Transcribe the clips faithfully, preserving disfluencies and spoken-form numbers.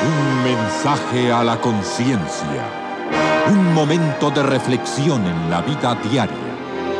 Un mensaje a la conciencia. Un momento de reflexión en la vida diaria.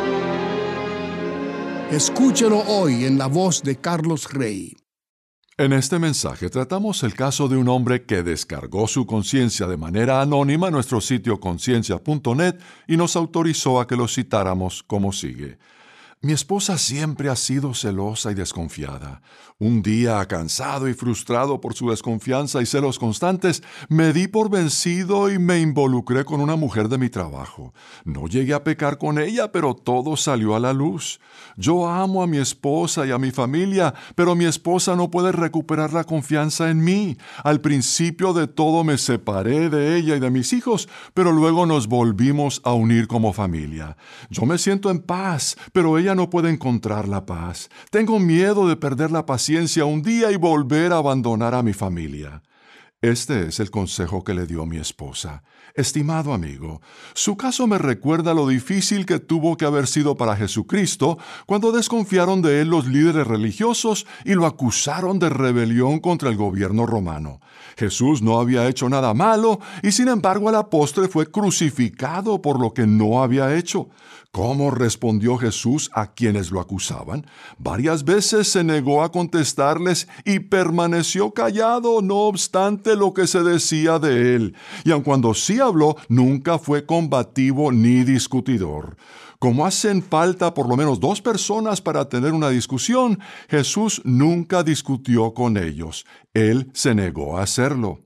Escúchelo hoy en la voz de Carlos Rey. En este mensaje tratamos el caso de un hombre que descargó su conciencia de manera anónima en nuestro sitio conciencia punto net y nos autorizó a que lo citáramos como sigue. Mi esposa siempre ha sido celosa y desconfiada. Un día, cansado y frustrado por su desconfianza y celos constantes, me di por vencido y me involucré con una mujer de mi trabajo. No llegué a pecar con ella, pero todo salió a la luz. Yo amo a mi esposa y a mi familia, pero mi esposa no puede recuperar la confianza en mí. Al principio de todo me separé de ella y de mis hijos, pero luego nos volvimos a unir como familia. Yo me siento en paz, pero ella no puede encontrar la paz. Tengo miedo de perder la paciencia un día y volver a abandonar a mi familia. Este es el consejo que le dio mi esposa. Estimado amigo, su caso me recuerda lo difícil que tuvo que haber sido para Jesucristo cuando desconfiaron de él los líderes religiosos y lo acusaron de rebelión contra el gobierno romano. Jesús no había hecho nada malo y sin embargo a la postre fue crucificado por lo que no había hecho. ¿Cómo respondió Jesús a quienes lo acusaban? Varias veces se negó a contestarles y permaneció callado, no obstante lo que se decía de él. Y aun cuando sí habló, nunca fue combativo ni discutidor. Como hacen falta por lo menos dos personas para tener una discusión, Jesús nunca discutió con ellos. Él se negó a hacerlo.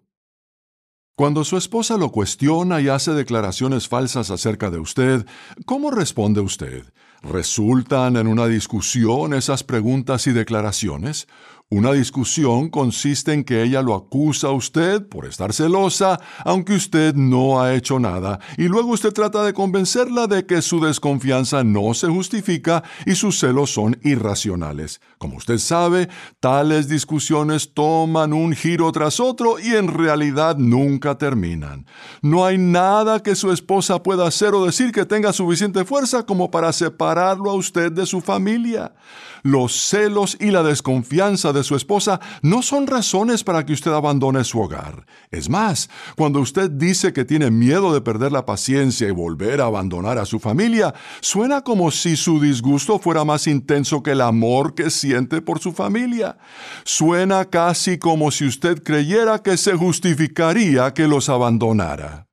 Cuando su esposa lo cuestiona y hace declaraciones falsas acerca de usted, ¿cómo responde usted? ¿Resultan en una discusión esas preguntas y declaraciones? Una discusión consiste en que ella lo acusa a usted por estar celosa, aunque usted no ha hecho nada, y luego usted trata de convencerla de que su desconfianza no se justifica y sus celos son irracionales. Como usted sabe, tales discusiones toman un giro tras otro y en realidad nunca terminan. No hay nada que su esposa pueda hacer o decir que tenga suficiente fuerza como para separarlo a usted de su familia. Los celos y la desconfianza de su esposa no son razones para que usted abandone su hogar. Es más, cuando usted dice que tiene miedo de perder la paciencia y volver a abandonar a su familia, suena como si su disgusto fuera más intenso que el amor que siente por su familia. Suena casi como si usted creyera que se justificaría que los abandonara.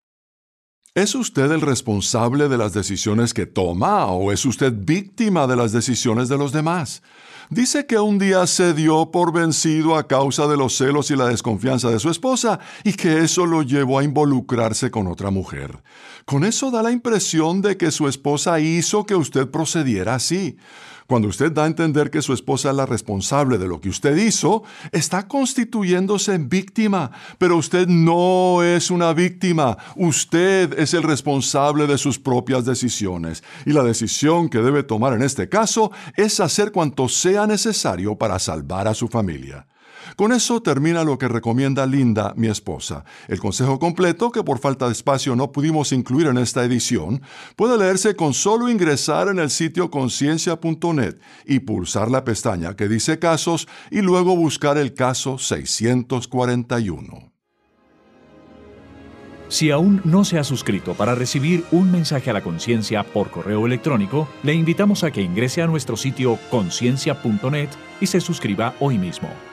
¿Es usted el responsable de las decisiones que toma o es usted víctima de las decisiones de los demás? Dice que un día se dio por vencido a causa de los celos y la desconfianza de su esposa y que eso lo llevó a involucrarse con otra mujer. Con eso da la impresión de que su esposa hizo que usted procediera así. Cuando usted da a entender que su esposa es la responsable de lo que usted hizo, está constituyéndose en víctima, pero usted no es una víctima. Usted es el responsable de sus propias decisiones. Y la decisión que debe tomar en este caso es hacer cuanto sea necesario para salvar a su familia. Con eso termina lo que recomienda Linda, mi esposa. El consejo completo, que por falta de espacio no pudimos incluir en esta edición, puede leerse con solo ingresar en el sitio conciencia punto net y pulsar la pestaña que dice Casos y luego buscar el caso seiscientos cuarenta y uno. Si aún no se ha suscrito para recibir un mensaje a la conciencia por correo electrónico, le invitamos a que ingrese a nuestro sitio conciencia punto net y se suscriba hoy mismo.